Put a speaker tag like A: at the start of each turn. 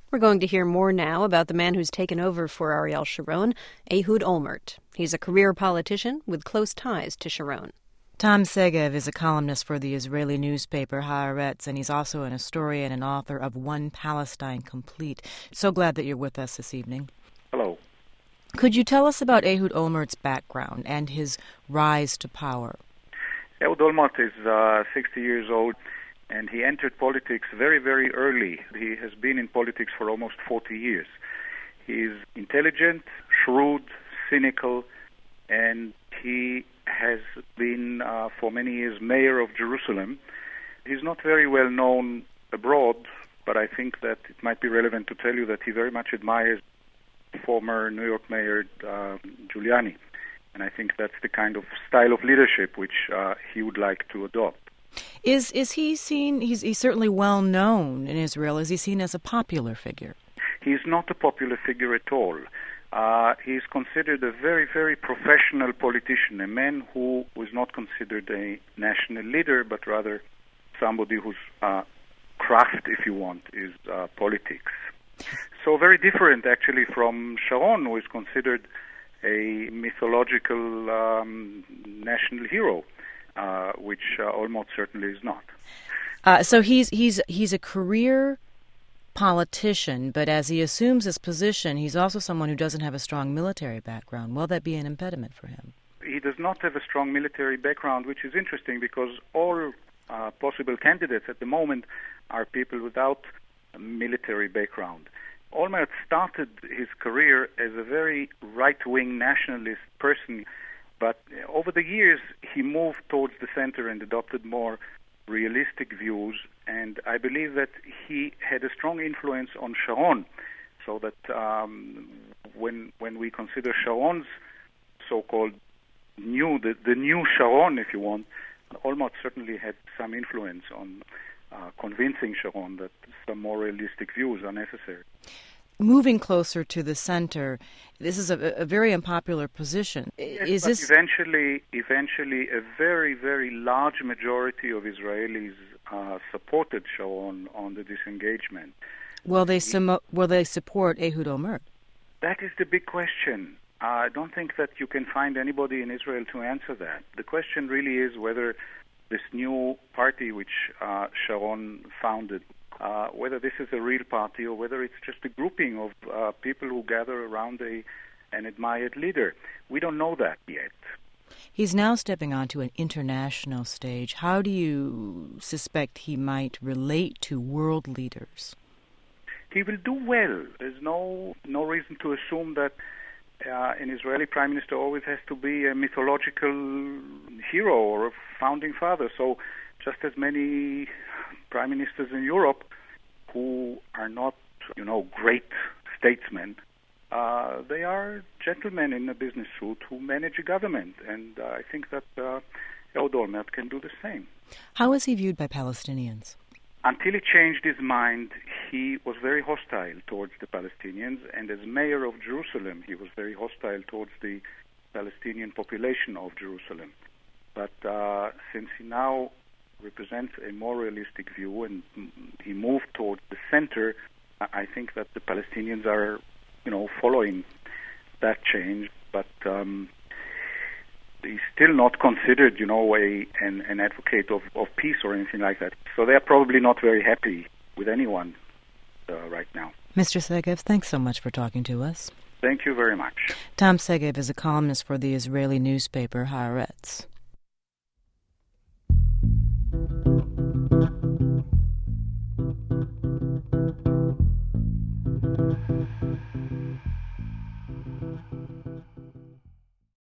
A: We're going to hear more now about the man who's taken over for Ariel Sharon, Ehud Olmert. He's a career politician with close ties to Sharon.
B: Tom Segev is a columnist for the Israeli newspaper Haaretz, and he's also an historian and author of One Palestine Complete. So glad that you're with us this evening.
C: Hello.
B: Could you tell us about Ehud Olmert's background and his rise to power?
C: Ehud Olmert is 60 years old, and he entered politics very, very early. He has been in politics for almost 40 years. He's intelligent, shrewd, cynical, and he has been for many years mayor of Jerusalem. He's not very well known abroad, but I think that it might be relevant to tell you that he very much admires former New York Mayor Giuliani. And I think that's the kind of style of leadership which he would like to adopt.
B: Is he seen, he's certainly well known in Israel, is he seen as a popular figure?
C: He's not a popular figure at all. He's considered a very, very professional politician, a man who was not considered a national leader, but rather somebody whose craft, if you want, is politics. So very different, actually, from Sharon, who is considered a mythological national hero, which Olmert certainly is not.
B: So he's a career politician, but as he assumes his position, he's also someone who doesn't have a strong military background. Will that be an impediment for him?
C: He does not have a strong military background, which is interesting because all possible candidates at the moment are people without a military background. Olmert started his career as a very right-wing nationalist person, but over the years he moved towards the center and adopted more realistic views, and I believe that he had a strong influence on Sharon, so that when we consider Sharon's so-called the new Sharon, if you want, Olmert certainly had some influence on convincing Sharon that some more realistic views are necessary.
B: Moving closer to the center, this is a very unpopular position.
C: Yes, but eventually a very, very large majority of Israelis supported Sharon on the disengagement.
B: Will they support Ehud Olmert?
C: That is the big question. I don't think that you can find anybody in Israel to answer that. The question really is whether this new party which Sharon founded, whether this is a real party or whether it's just a grouping of people who gather around an admired leader. We don't know that yet.
B: He's now stepping onto an international stage. How do you suspect he might relate to world leaders?
C: He will do well. There's no reason to assume that an Israeli prime minister always has to be a mythological hero or a founding father. So just as many prime ministers in Europe who are not, great statesmen, they are gentlemen in a business suit who manage a government. And I think that Ehud Olmert can do the same.
B: How is he viewed by Palestinians?
C: Until he changed his mind, he was very hostile towards the Palestinians, and as mayor of Jerusalem, he was very hostile towards the Palestinian population of Jerusalem. But since he now represents a more realistic view and he moved towards the center, I think that the Palestinians are, following that change, but he's still not considered, an advocate of peace or anything like that. So they're probably not very happy with anyone right now.
B: Mr. Segev, thanks so much for talking to us.
C: Thank you very much.
B: Tom Segev is a columnist for the Israeli newspaper Haaretz.